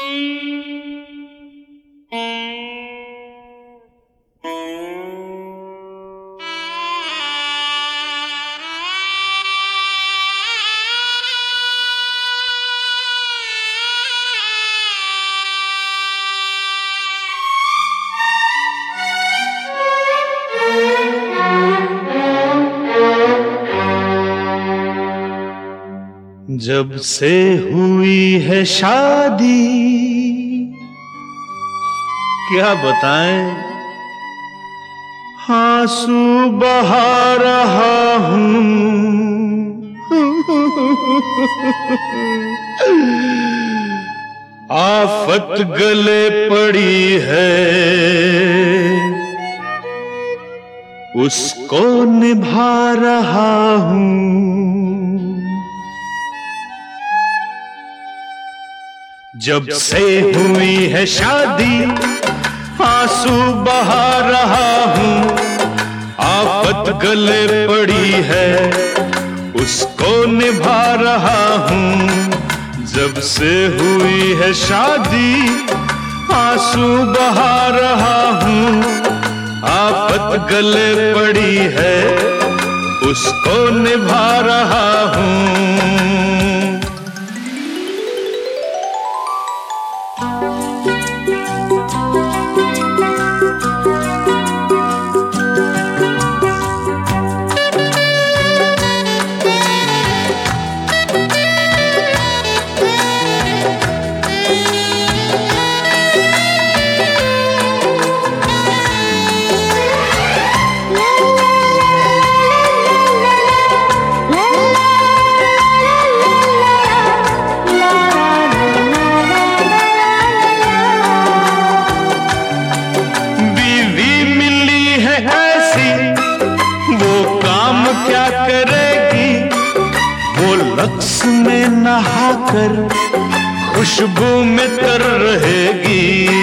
जब से हुई है शादी क्या बताएं, आंसू बहा रहा हूं। आफत गले पड़ी है, उसको निभा रहा हूं। जब से हुई है शादी आंसू बहा रहा हूं। आफत गले पड़ी है, उसको निभा रहा हूं। जब से हुई है शादी आंसू बहा रहा हूं। आफत गले पड़ी है, उसको निभा रहा हूं। रक्स में नहाकर खुशबू में तर रहेगी।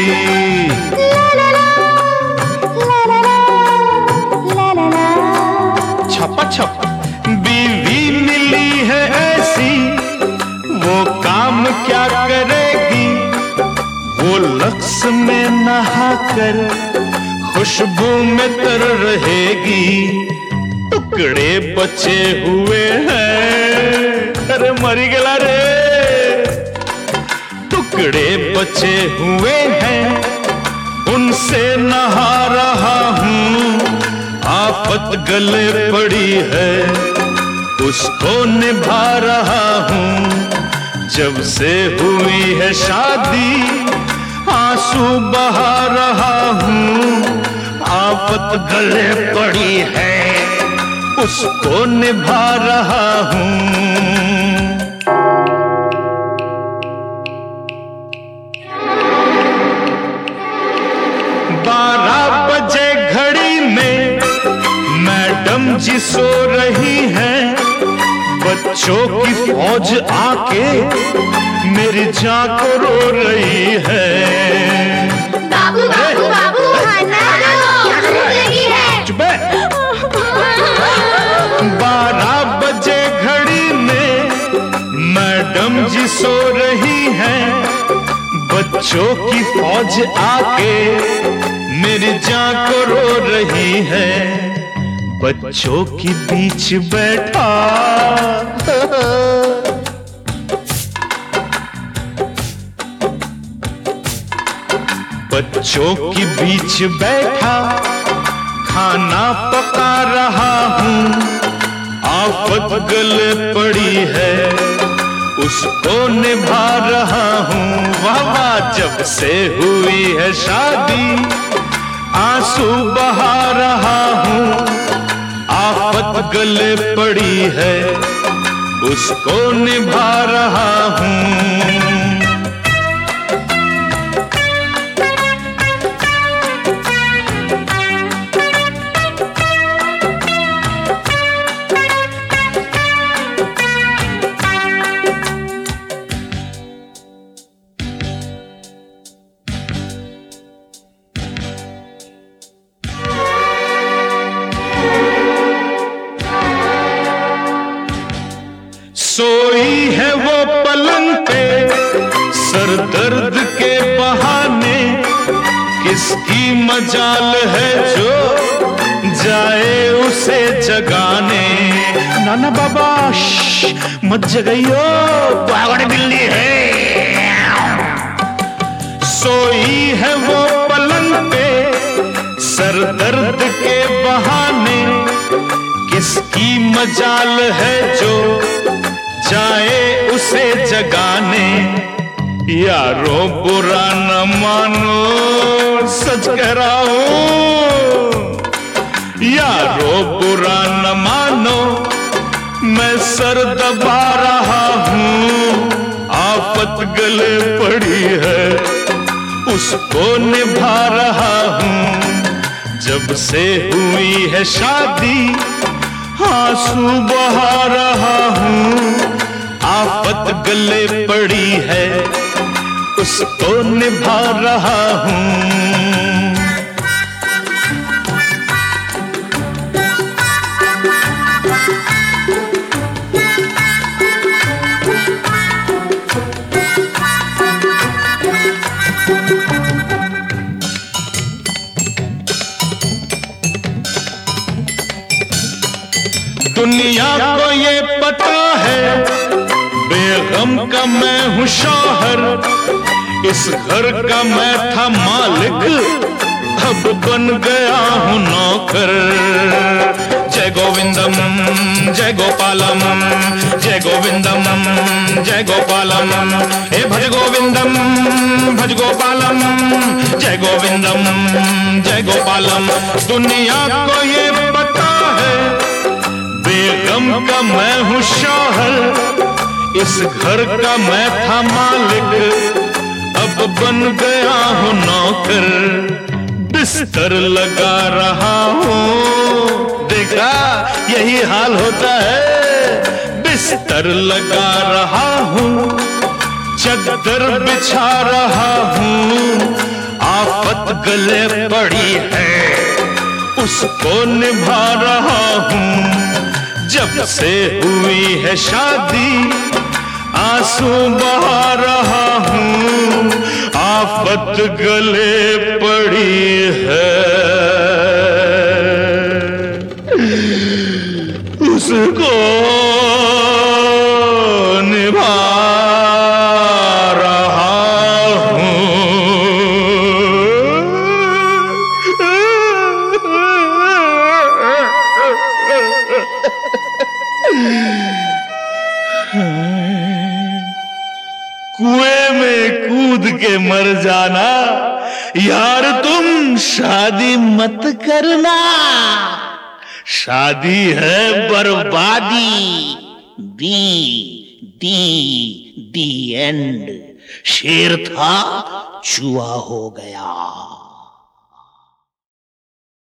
छपाछप बीवी मिली है ऐसी, वो काम क्या करेगी। वो लक्स में नहाकर खुशबू में तर रहेगी। टुकड़े बचे हुए हैं, अरे मरी गला रे। टुकड़े बचे हुए हैं, उनसे नहा रहा हूं। आफत गले पड़ी है, उसको निभा रहा हूं। जब से हुई है शादी आंसू बहा रहा हूं। आफत गले पड़ी है, उसको निभा रहा हूं। 12 बजे घड़ी में मैडम जी सो रही हैं। बच्चों की फौज आके मेरी जान को रो रही है। बाबू बाबू बाबू खाना दो, भूख लगी है। चुप है। 12 बजे घड़ी में मैडम जी सो रही हैं। बच्चों की फौज आके मेरी जान को रो रही है। बच्चों के बीच बैठा बच्चों के बीच बैठा खाना पका रहा हूं। आफत गले पड़ी है, उसको निभा रहा हूं। वाह वाह, जब से हुई है शादी आंसू बहा रहा हूं। आफत गले पड़ी है, उसको निभा रहा हूं। सोई है वो पलंग पे सर दर्द के मजाल है जो जाए उसे जगाने। नाना बाबा मत जगाइयो, पागल बिल्ली है। सोई है वो पलंग पे सर दर्द के बहाने, किसकी मजाल है जो जाए उसे जगाने। यारो बुरा न मानो, सच कह रहा हूं। यारो बुरा न मानो, मैं सर दबा रहा हूं। आफत गले पड़ी है, उसको निभा रहा हूं। जब से हुई है शादी, आंसू बहा रहा हूं। आफत गले पड़ी है, उसको निभा रहा हूं। दुनिया को ये पता है, बेगम का मैं हूँ शौहर। इस घर का मैं था मालिक, अब बन गया हूँ नौकर। जय गोविंदम जय गोपालम, जय गोविंदम जय गोपालम। हे भज गोविंदम भज गोपालम, जय गोविंदम जय गोपालम। दुनिया को ये पता है, बेगम का मैं हूँ शौहर। इस घर का मैं था मालिक, अब बन गया हूँ नौकर। बिस्तर लगा रहा हूँ, देखा यही हाल होता है। बिस्तर लगा रहा हूँ, चद्दर बिछा रहा हूँ। आफत गले पड़ी है, उसको निभा रहा हूँ। जब से हुई है शादी, आंसू बहा रहा हूँ। आफत गले पड़ी है, उसको निभा रहा हूँ। कुएं में कूद के मर जाना, यार तुम शादी मत करना। शादी है बर्बादी। The end. शेर था, चूहा हो गया।